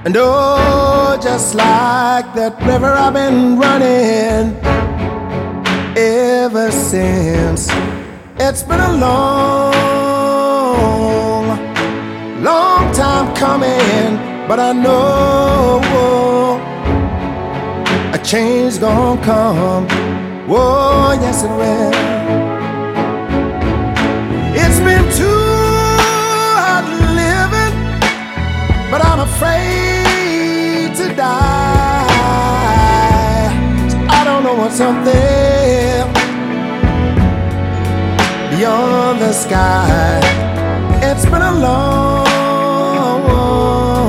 And oh, just like that river I've been running ever since. It's been a long, long time coming, but I know a change gonna come. Oh, yes it will. It's been too hard living, but I'm afraid to die. So I don't know what's up there beyond the sky. It's been a long